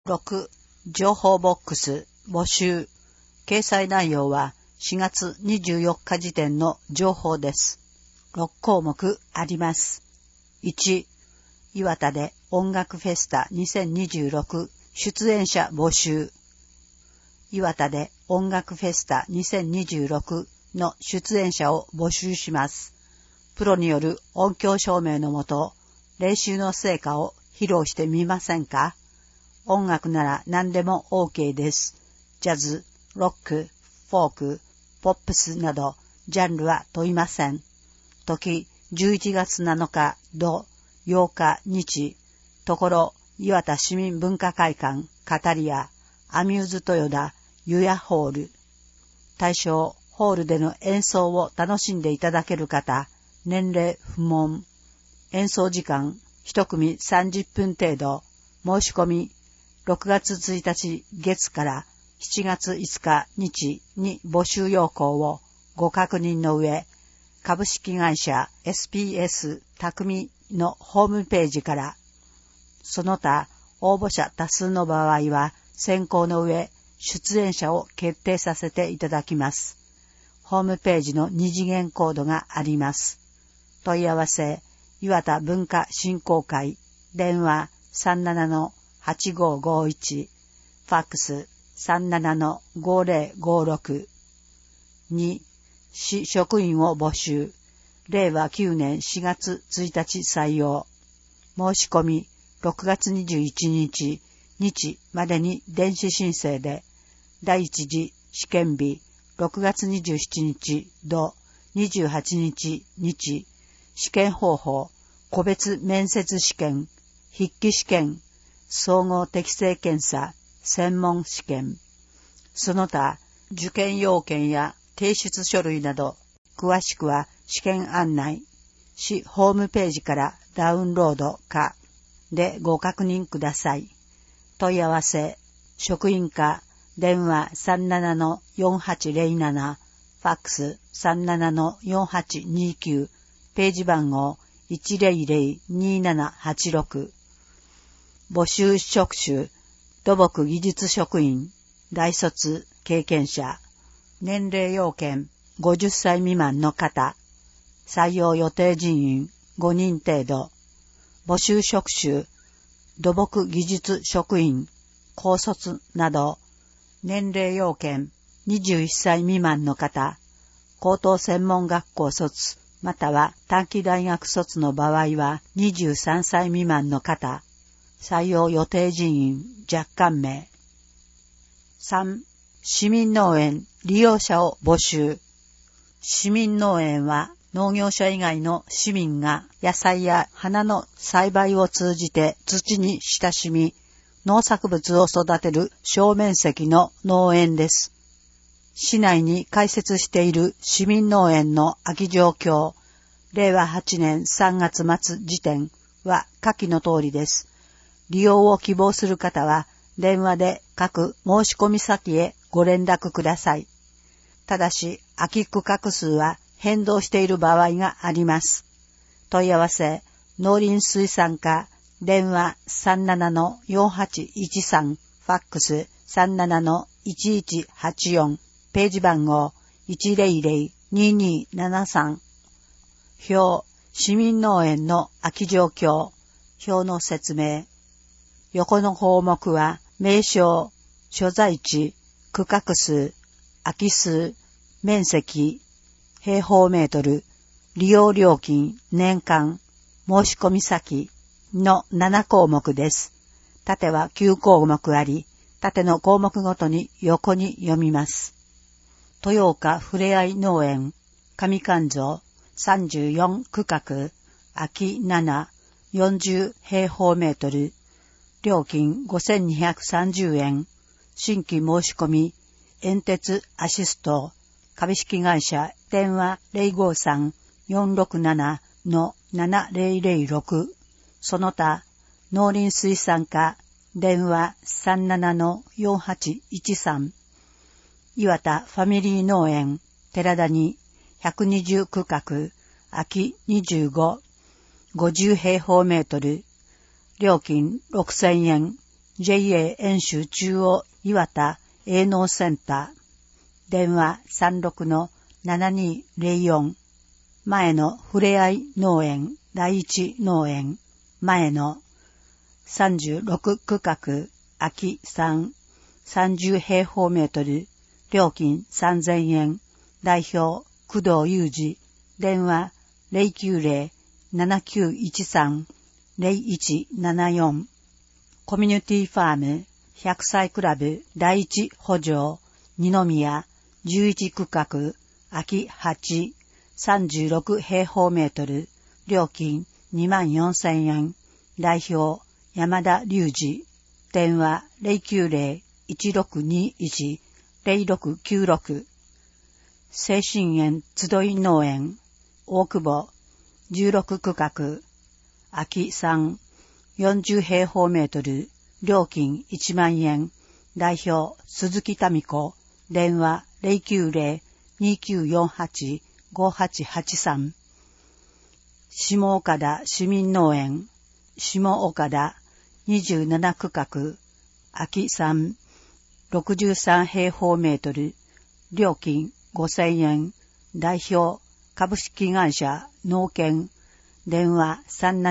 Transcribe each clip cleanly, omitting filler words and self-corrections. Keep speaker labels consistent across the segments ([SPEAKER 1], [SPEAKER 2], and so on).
[SPEAKER 1] 6. 情報ボックス募集。掲載内容は4月24日時点の情報です。6項目あります。1. 岩田で音楽フェスタ2026出演者募集。岩田で音楽フェスタ2026の出演者を募集します。プロによる音響照明のもと、練習の成果を披露してみませんか？音楽なら何でも OK です。ジャズ、ロック、フォーク、ポップスなどジャンルは問いません。時11月7日土8日日、ところ岩田市民文化会館カタリアアミューズ豊田ユヤホール。対象ホールでの演奏を楽しんでいただける方、年齢不問。演奏時間1組30分程度。申し込み6月1日月から7月5日日に募集要項をご確認の上、株式会社 SPS 匠のホームページから、その他応募者多数の場合は選考の上、出演者を決定させていただきます。ホームページの2次元コードがあります。問い合わせ、岩田文化振興会、電話 37-8551、ファックス 37-5056。2、市職員を募集。令和9年4月1日採用。申し込み6月21日、日までに電子申請で、第一次試験日6月27日土28日日、試験方法、個別面接試験、筆記試験、総合適性検査、専門試験、その他受験要件や提出書類など、詳しくは試験案内、市ホームページからダウンロードかでご確認ください。問い合わせ、職員課、電話 37-4807、ファックス 37-4829、ページ番号 100-2786。募集職種、土木技術職員、大卒経験者、年齢要件50歳未満の方、採用予定人員5人程度。募集職種、土木技術職員、高卒など。年齢要件21歳未満の方、高等専門学校卒または短期大学卒の場合は23歳未満の方。採用予定人員若干名。3. 市民農園利用者を募集。市民農園は農業者以外の市民が野菜や花の栽培を通じて土に親しみ、農作物を育てる小面積の農園です。市内に開設している市民農園の空き状況、令和8年3月末時点は下記の通りです。利用を希望する方は電話で各申し込み先へご連絡ください。ただし空き区画数は変動している場合があります。問い合わせ、農林水産課、電話 37-4813、ファックス 37-1184、ページ番号 100-2273。表、市民農園の空き状況、表の説明。横の項目は、名称、所在地、区画数、空き数、面積、平方メートル、利用料金、年間、申し込み先の7項目です。縦は9項目あり、縦の項目ごとに横に読みます。豊岡ふれあい農園、上関蔵、34区画、空き7、40平方メートル、料金5230円、新規申し込み、遠鉄アシスト、株式会社、電話 053-467-7006、その他、農林水産課、電話 37-4813、岩田ファミリー農園、寺田に、120区画、空き25、50平方メートル、料金6000円、 JA 遠州中央岩田営農センター、電話 36-7204、前のふれあい農園第一農園、前の36区画空き3、30平方メートル、料金3000円、代表工藤裕二、電話 090-7913-0174、コミュニティファーム100歳クラブ第一補助二宮11区画空き8、36平方メートル、料金24000円、代表山田隆二、電話 090-1621-0696、精神園集い農園大久保16区画空き3、40平方メートル、料金1万円、代表鈴木民子、電話 090-2948-5883、下岡田市民農園下岡田27区画空き3、63平方メートル、料金5000円、代表株式会社農研、電話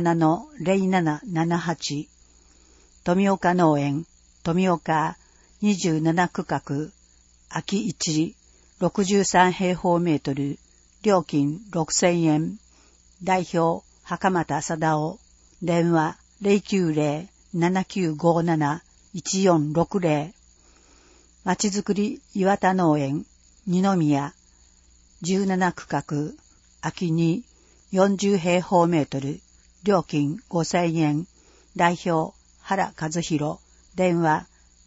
[SPEAKER 1] 37-0778、富岡農園富岡27区画空き1、63平方メートル、料金6000円、代表袴田貞夫、電話 090-7957-1460、まちづくり岩田農園二宮17区画空き2、40平方メートル、料金5000円、代表原和弘、電話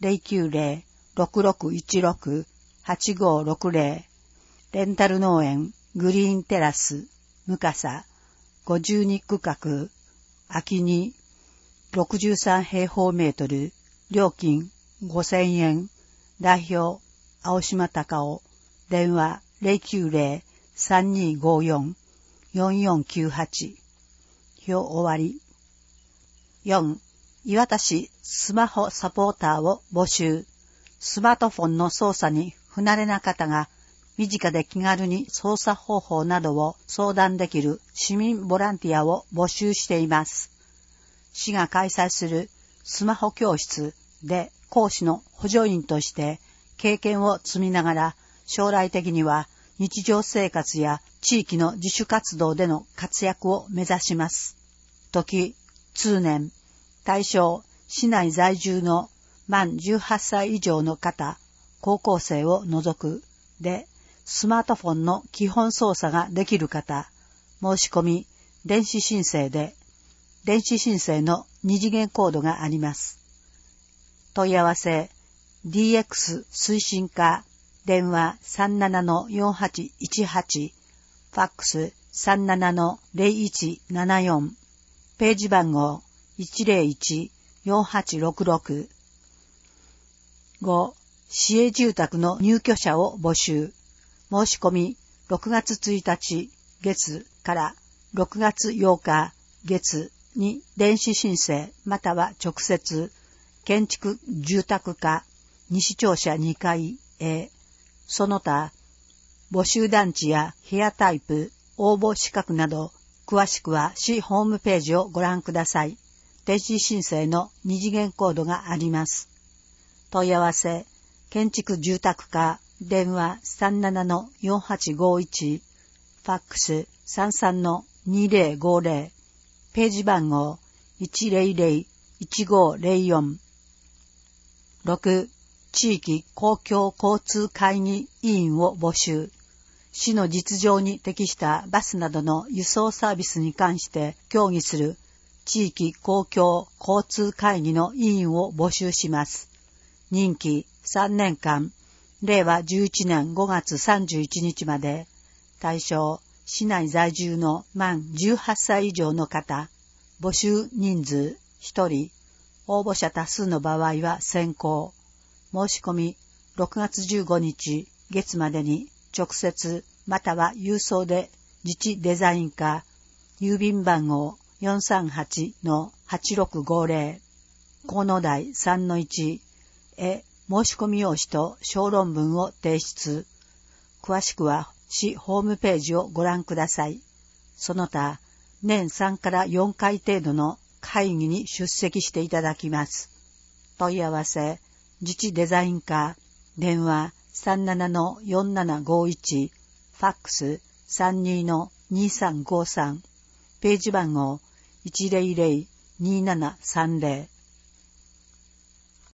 [SPEAKER 1] 090-6616-8560、レンタル農園グリーンテラス向笠52区画空き2、63平方メートル、料金5000円、代表青島隆夫、電話 090-3254-4498、表終わり。4、岩田市スマホサポーターを募集。スマートフォンの操作に不慣れな方が身近で気軽に操作方法などを相談できる市民ボランティアを募集しています。市が開催するスマホ教室で講師の補助員として経験を積みながら、将来的には日常生活や地域の自主活動での活躍を目指します。時、通年、対象、市内在住の満18歳以上の方、高校生を除くで、スマートフォンの基本操作ができる方、申し込み、電子申請で、電子申請の2次元コードがあります。問い合わせ、DX 推進課、電話 37-4818、ファックス 37-0174、ページ番号 101-4866。5、市営住宅の入居者を募集。申し込み6月1日月から6月8日月に電子申請または直接建築住宅課西庁舎2階へ。その他募集団地や部屋タイプ、応募資格など詳しくは市ホームページをご覧ください。電子申請の2次元コードがあります。問い合わせ、建築住宅課電話 37-4851、ファックス 33-2050、ページ番号 100-1504。6、地域公共交通会議委員を募集。市の実情に適したバスなどの輸送サービスに関して協議する地域公共交通会議の委員を募集します。任期3年間、令和11年5月31日まで。対象、市内在住の満18歳以上の方。募集人数1人。応募者多数の場合は先行。申し込み6月15日月までに直接または郵送で自治デザイン課、郵便番号 438-8650。 河野台 3-1 へ申し込み用紙と小論文を提出。詳しくは市ホームページをご覧ください。その他、年3から4回程度の会議に出席していただきます。問い合わせ、自治デザイン課、電話 37-4751、ファックス 32-2353、ページ番号 100-2730